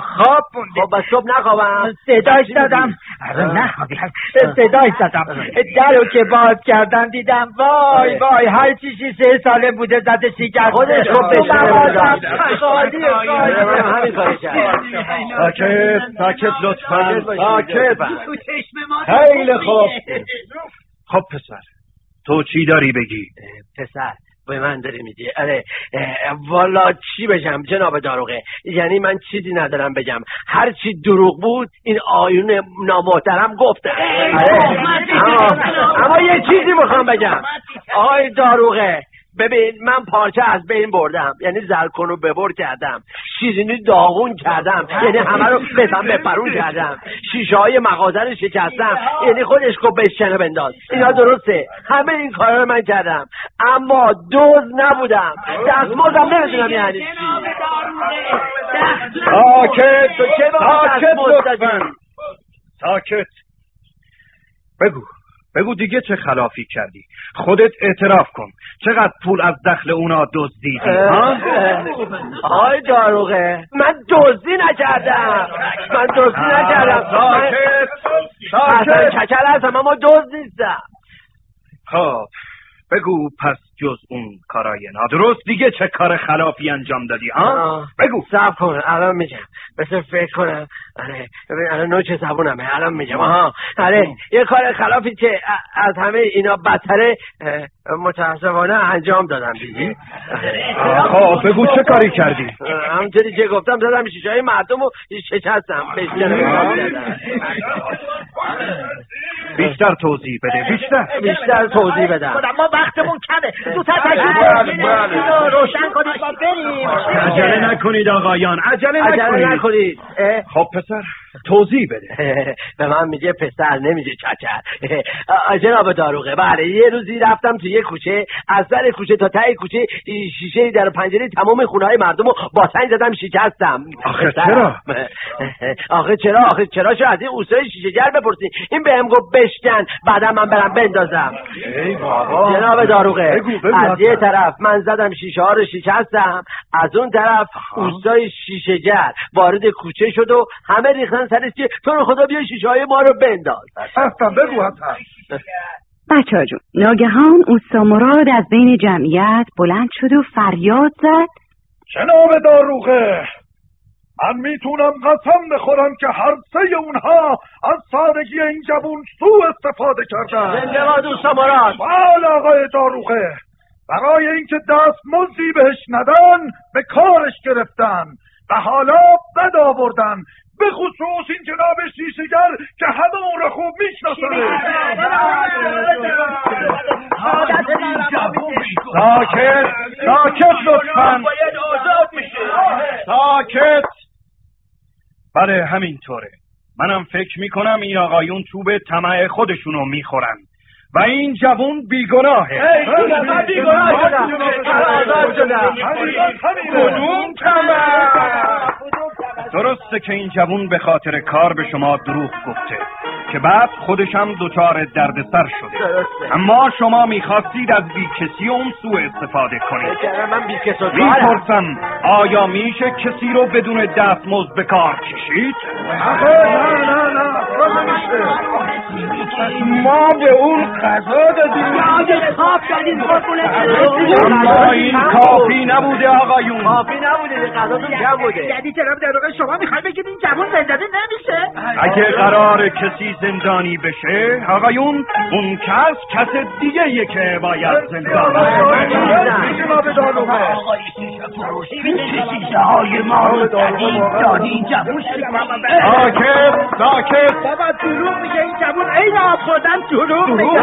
خواب مونده. خب بس صبح نخوابم. صداش دادم. آره نخوابی. صداش دادم. درو که باز کردم دیدم وای وای هر چیزی سه ساله بوده زده شکر خودش خب بشنه خالی همین کاری کرد. ساکت ساکت لطفا ساکت. خیلی خوب. خب پسر تو چی داری بگی؟ پسر به من داری میگی؟ آره والا چی بگم جناب داروغه، یعنی من چیزی ندارم بگم، هر چی دروغ بود این آیون نامحترم گفته. آره. اما, اما یه چیزی میخوام بگم آقای داروغه، ببین من پارچه از بین بردم، یعنی زرکن رو ببر کردم، شیرینی داغون کردم، یعنی همه رو بزن بپرون کردم، شیشه های مغازه رو شکستم، یعنی خودش کو بشکنه بنداز. اینا درسته، همه این کارا رو من کردم، اما دوز نبودم، دستمزدم نمیدونم یعنی چی. ساکت ساکت لطفاً ساکت. بگو بگو دیگه چه خلافی کردی؟ خودت اعتراف کن، چقدر پول از دخل اونا دزدیدی؟ ها؟ آی داروغه من دزدی نکردم، من دزدی نکردم. ساکت ساکت. چکر هستم اما دزد نیستم. خب بگو پس جز اون کارای نادرست دیگه چه کار خلافی انجام دادی ها؟ بگو. صبر کن الان میگم، بس فکر کنم. آره ببین الان نوچه زبونمه، الان میگم. آها آره یه کار خلافی که از همه اینا بدتره متاسفانه انجام دادم دیدی. خب بگو چه کاری کردی؟ همونطوری که گفتم زدم شیشه‌های مردم و شکستم. بیشتر توضیح بده. بیشتر بیشتر توضیح بدم. ما وقتمون کمه، زودتر تشریف رو روشن کنید ما بریم. عجله نکنید آقایان، عجله نکنید. خب پسر توضیح بده. به من میگه پسر نمیگه چچر. جناب داروغه بله یه روزی رفتم تو یه کوچه، از سر کوچه تا ته کوچه شیشه در پنجره تمام خونه‌های مردم رو با سنگ زدم شکستم. آخه چرا؟ آخه چرا؟ آخه چرا شو از این اوستای شیشه گر بپرسین. این بهم گفت بشکن بعدا من برم بندازم. ای بابا جناب داروغه بگو بگو از یه طرف من زدم شیشه ها رو شکستم، از اون طرف اوستای شیشه گر وارد کوچه شد و همه ریختن سرش که تو رو خدا بیا شیشه های ما رو بنداز. اصلا بگو حسن. بچه ها جون ناگهان اوستا مراد از بین جمعیت بلند شد و فریاد زد جناب داروغه من میتونم قسم بخورم که هر سه اونها از سادگی این جوون سوء استفاده کردن. زنده باد اوستا مراد. بله آقای داروغه، برای اینکه دست مزدی بهش ندن به کارش گرفتن و حالا بد آوردن، به خصوص این جناب شیشه‌گر که همه اون رو خوب میشناسه. ساکت ساکت لطفاً ساکت. بله همینطوره، منم فکر میکنم این آقایون چوب طمع خودشونو میخورن و این جوون بیگناهه. من بیگناه شدم. کدوم طمع؟ درسته که این جوون به خاطر کار به شما دروغ گفته که بعد خودش هم دچار دردسر شده. درسته. اما شما میخواستید از بیکسی اون سوء استفاده کنید. من بیکس و میپرسم آیا میشه کسی رو بدون دستمزد به کار کشید؟ نه نه نه ما به اون قضا دادیم. اما این کافی نبوده آقایون. کافی نبوده، قضاتون کم بوده. یعنی جناب داروغه شما میخواید بگید این جوان زندانی نمیشه؟ اگه قرار کسی زندانی بشه آقایون، اون کس کس دیگه یه که باید زندان بشه. جناب داروغه آقای شیشه فروشی شیشه های ما رو دادی این جوان. ساکت ساکت. بابا دروغ میگه این جوان، این آب خوردن دروغ میگه.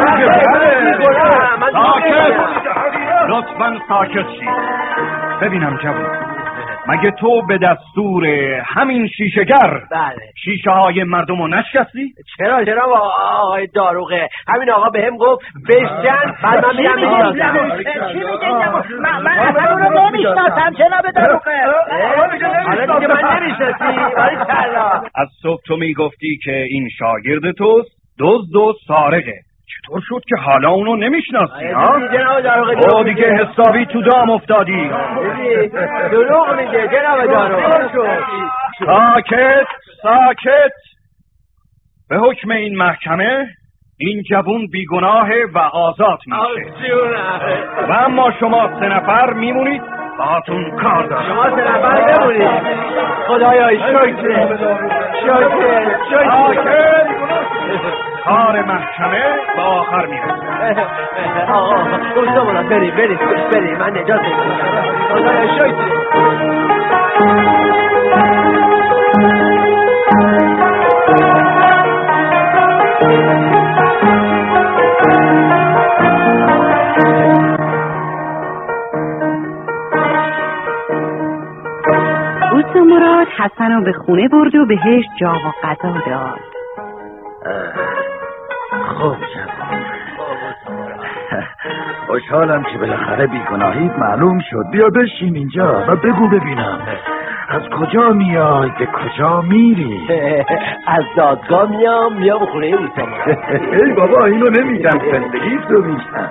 ساکت لطفاً ساکت شید. ببینم جوان، مگه تو به دستور همین شیشه‌گر بله شیشه های مردم رو نشکستی؟ چرا چرا آقای داروغه همین آقا بهم گفت بشکن بعد من میرم میندازم. چی میگه من من اصلا اون رو نمیشناسم جناب داروغه. حالا دیگه من نمیشناسی ولی چرا؟ از صبح تو میگفتی که این شاگرد توست دزد و سارقه، چطور شد که حالا اونو نمیشناسی ها؟ جناب داروغه او دیگه حسابی تو دام افتادی. دروغ میگه جناب داروغه. ساکت ساکت. به حکم این محکمه این جوون بیگناهه و آزاد میشه و اما شما سه نفر میمونید باهاتون کار دارم. شما سه نفر بمونید. خدایا شکر شکر شکر. کار محکمه به آخر میرسه. آقا اوستا مراد بری بری بری من نجات میدم. خدایا شکر. اوستا مراد حسن رو به خونه برد و بهش جا و غذا داد. خوب جوان، خوشحالم که بالاخره بیگناهیت معلوم شد. بیا بشین اینجا و بگو ببینم از کجا میای به کجا میری؟ از دادگاه میام میام خونه اوستا مراد. ای بابا اینو نمیگم، زندگی تو میشن.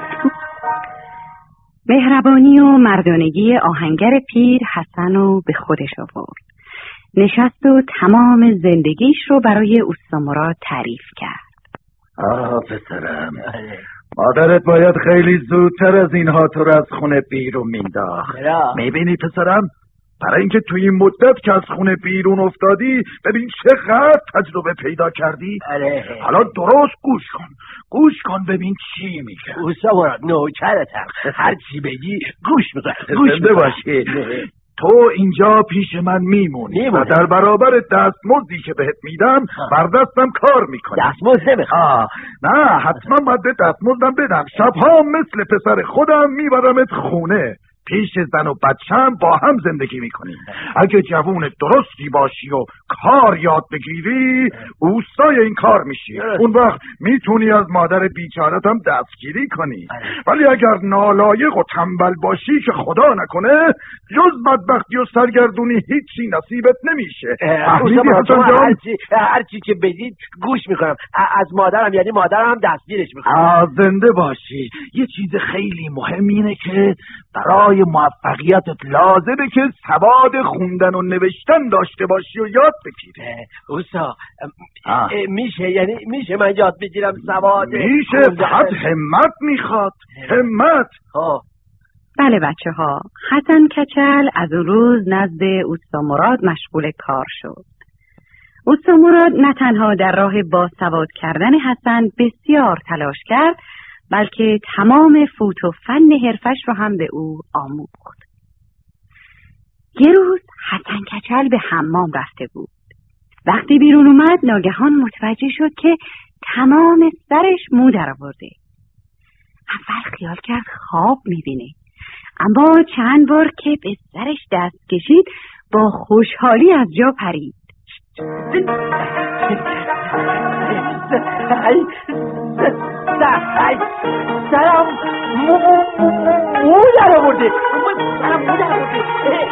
مهربانی و مردانگی آهنگر پیر حسن رو به خودش آورد. نشست و تمام زندگیش رو برای اوستا مراد تعریف کرد. آه پسرم، مادرت باید خیلی زودتر از اینها تو رو از خونه بیرون مینداخت. میبینی پسرم، برای اینکه توی این مدت که از خونه بیرون افتادی ببین چقدر تجربه پیدا کردی. آره. حالا درست گوش کن گوش کن ببین چی میگه. اوستا مراد نوکرتم، هر چی بگی گوش میکنم. گوش زنده باشی. تو اینجا پیش من میمونی و در برابر دستمزدی که بهت میدم بر دستم کار میکنی. دستمزد نمیخوام. نه حتما باید به دستمزدم بدم. شبها مثل پسر خودم میبرمت خونه، پیش زن و بچه‌م با هم زندگی میکنیم. اگه جوون درستی باشی و کار یاد بگیری اوستای این کار میشی. اون وقت میتونی از مادر بیچارت هم دستگیری کنی. ولی اگر نالایق و تنبل باشی که خدا نکنه جز بدبختی و سرگردونی هیچی نصیبت نمیشه. هرچی هرچی که بگید گوش میکنم. از مادرم یعنی مادرم هم دستگیرش میکنم. زنده باشی. یه چیز خیلی مهم اینه که برای موفقیتت لازمه که سواد خوندن و نوشتن داشته باشی و یاد بگیری. اوستا میشه یعنی میشه من یاد بگیرم سواد؟ میشه، فقط همت میخواد. همت. بله بچه ها، حسن کچل از اون روز نزد اوستا مراد مشغول کار شد. اوستا مراد نه تنها در راه باسواد کردن حسن بسیار تلاش کرد، بلکه تمام فوت و فن حرفش رو هم به او آموخت. یه روز حسن کچل به حمام رفته بود. وقتی بیرون اومد ناگهان متوجه شد که تمام سرش مو درآورده. اول خیال کرد خواب میبینه، اما چند بار که به سرش دست کشید با خوشحالی از جا پرید. سرم مو مو در آورده. سرم مو در آورده.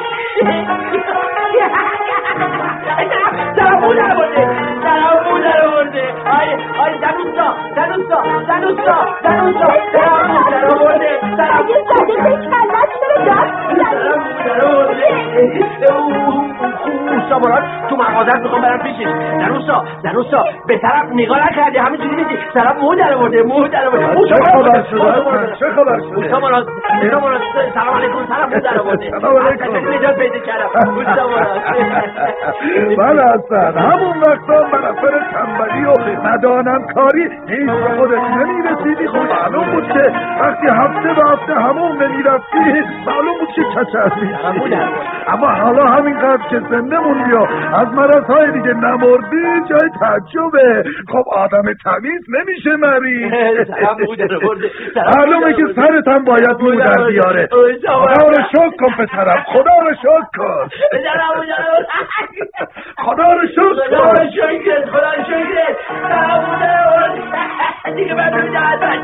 سرم مو در آورده. سرم مو در آورده. آی آی دنوستا دنوستا دنوستا دنوستا سرم مو در آورده. سرم یه زده به کلت داره سرم مو در آورده. اوستا مراد تو مغازت میخوام برم پیشش. دنوستا دنوستا به طرف نگاه نکردی همینجوری میگی سرم مو در آورده. مو در آورده. چه خبر شده؟ چه خبر شده؟ اوستا مراد اوستا مراد سلام علیکم. سلام مو در آورده. سلام علیکم. نجات پیدا کردم. اوستا مراد بله حسن، همون وقتا منافر تنبلی و ندانم کاری هیچ به خودت نمیرسیدی. خب معلوم بود که وقتی هفته به هفته همون نمیرفتی معلوم بود که کچل میشی. اما حالا همینقدر که زنده موندی و از مرضهای دیگه نمردی جای تعجبه. خب آدم تمیز نمیشه مریض. معلومه که سرت هم باید مو در بیاره. خدا رو شکر کن پسرم، خدا رو شکر کن. خدا رو شکر کن. خدا رو شکر خدا رو شکر. دیگه من نمیدونم.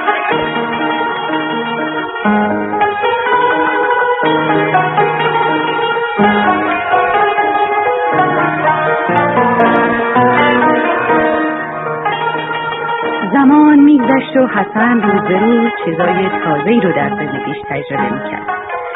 زمان میگذشت و حسن روز به روز چیزای تازه‌ای رو در زندگیش تجربه میکرد.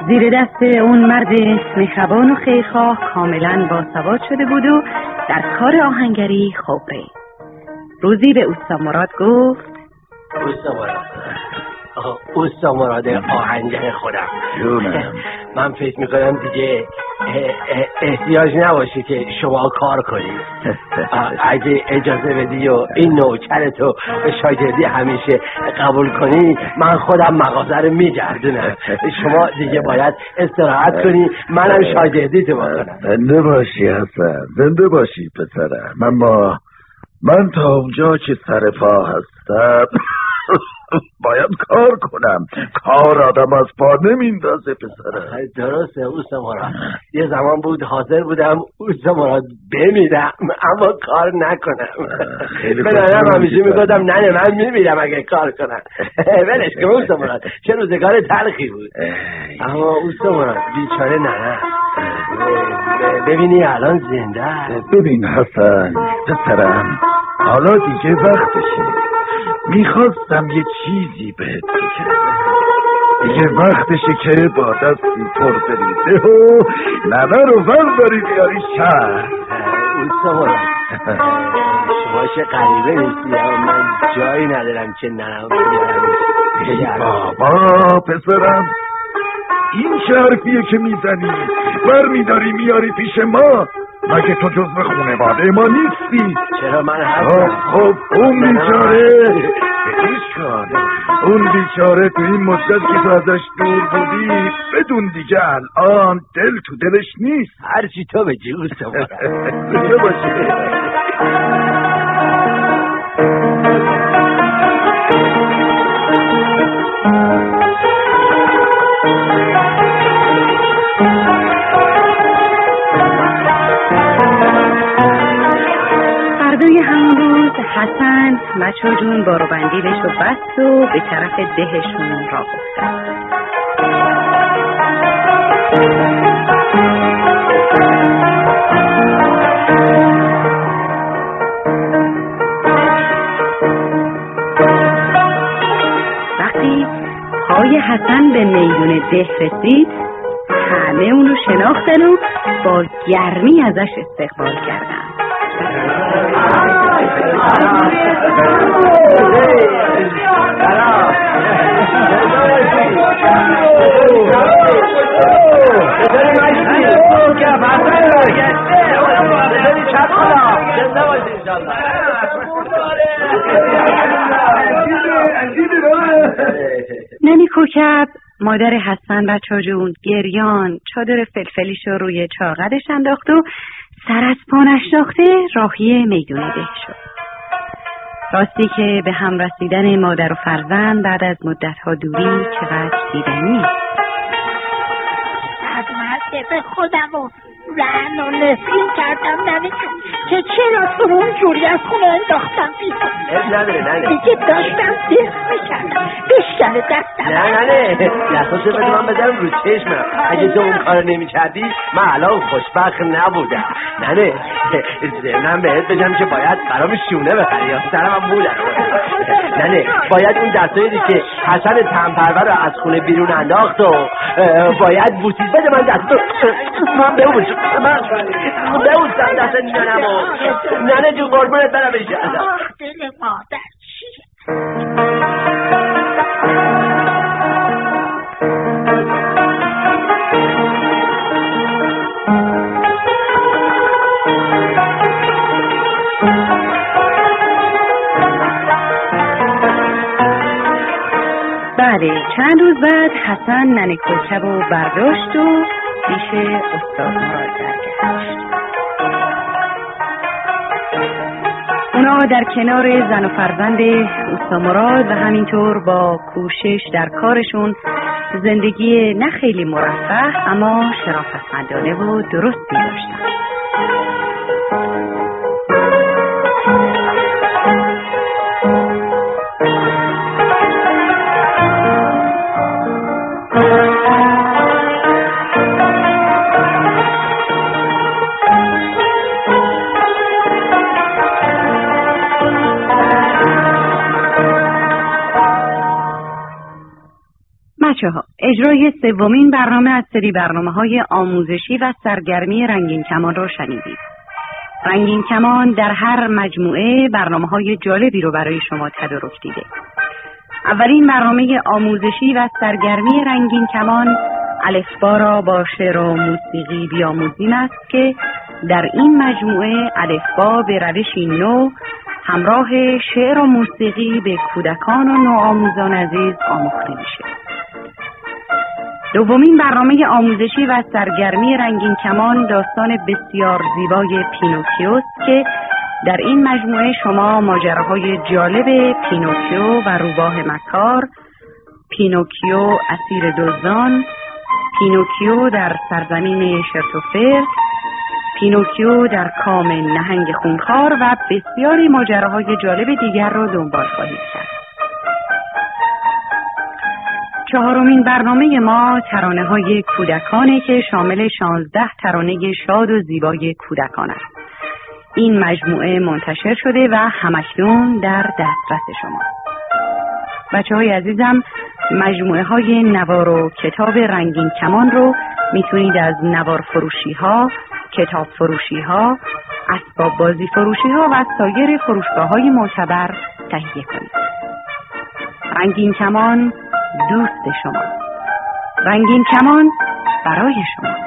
زیر دست اون مرد مهربان و خیرخواه کاملا باسواد شده بود و در کار آهنگری خبره. روزی به اوستا مراد گفت: اوستا مراد اوستا مراد آهنگر خودم، جونم. من فکر میکنم دیگه احتیاج نباشه که شما کار کنید. اگه اجازه بدی و این نوکرتو به شاگردی همیشه قبول کنی، من خودم مغازه رو میگردونم. شما دیگه باید استراحت کنی، منم شاگردی تو بکنم. زنده باشی حسن، زنده باشی پسرم. اما من تا اونجا که سر پا هستم باید کار کنم. کار آدم از پا نمیندازه پسرم. درسته اوستا مراد، یه زمان بود حاضر بودم اوستا مراد بمیرم اما کار نکنم. به ننم همیشه میگفتم ننه من میمیرم اگه کار کنم. ولش کن اوستا مراد، چه روزگار تلخی بود. اما اوستا مراد بیچاره ننه، ببینی الان زنده. ببین حسن پسرم، حالا دیگه وقتشه. میخواستم یه چیزی بهت بگم، دیگه وقتشه که با دستی پر بریده و ننه رو برداری بیاری شهر. اوستا مراد شما چه غریبه نیستی، من جایی ندارم که ننه بیارم. بابا پسرم، این چه حرفیه که میزنی؟ بر میداری میاری پیش ما؟ مگه تو جزو خانواده ما نیستی؟ چرا من هستم؟ خب اون بیچاره بهش کن. اون بیچاره تو این مدت که تو ازش دور بودی بدون دیگه الان دل تو دلش نیست. هرچی تو بگی اوستا مراد. زنده باشی. حسن بچه جون بارو بندیلش رو بست و به طرف دهشون راه افتاد. وقتی پای حسن به میدون ده رسید، همه اونو شناختن و با گرمی ازش استقبال کردن. ننی کوکب مادر حسن بچه جون گریان چادر فلفلیش رو روی چاقدش انداخت و سر از پا نشناخته راهی میدون ده شد. راستی که به هم رسیدن مادر و فرزند بعد از مدت‌ها دوری چقدر دیدنی. از مرد به خودم و رن و نفرین کردم ننه که چرا تو اون جوری از خونه انداختم بیرون. نداره ننه دیگه داشتم دست میکردم بشکنه دستم. نه ننه دستاشو بده من بذارم رو چشمم. اگه تو اون کار نمی کردی من الان خوشبخت نبودم. ننه ضمنم بهت بگم که باید برام شونه بخری یا سرم هم بودم. ننه باید اون دستایی که حسن تنپرور رو از خونه بیرون انداخت و باید بوسید. بده من دستو من ببوسم، من ببوسم دست ننمو. ننه جو قربونت برم ایشالله. دل مادر چیه؟ بله چند روز بعد حسن ننه کوکب و برداشت و پیش استاد مراد برگشت. اونا در کنار زن و فرزند استاد مراد و همینطور با کوشش در کارشون زندگی نه خیلی مرفه اما شرافتمندانه و درستی داشتن. بچه ها اجرای سومین برنامه از سری برنامه‌های آموزشی و سرگرمی رنگین کمان را شنیدید. رنگین کمان در هر مجموعه برنامه‌های جالبی رو برای شما تدارک دیده. اولین برنامه آموزشی و سرگرمی رنگین کمان الفبا را با شعر و موسیقی بیاموزیم است که در این مجموعه الفبا به روشی نو همراه شعر و موسیقی به کودکان و نوآموزان عزیز آموخته میشه. دومین برنامه آموزشی و سرگرمی رنگین کمان داستان بسیار زیبای پینوکیوست که در این مجموعه شما ماجراهای جالب پینوکیو و روباه مکار، پینوکیو اسیر دزدان، پینوکیو در سرزمین شرتوفرت، پینوکیو در کام نهنگ خونخوار و بسیاری ماجراهای جالب دیگر را دنبال خواهید کرد. چهارمین برنامه ما ترانه های کودکانه که شامل شانزده ترانه شاد و زیبای کودکان است. این مجموعه منتشر شده و همکنون در دسترس شما. بچه های عزیزم، مجموعه های نوار و کتاب رنگین کمان رو میتونید از نوار فروشی ها، کتاب فروشی ها، اسباب بازی فروشی ها و سایر فروشگاه های معتبر تهیه کنید. رنگین کمان دوست شما، رنگین کمان برای شما.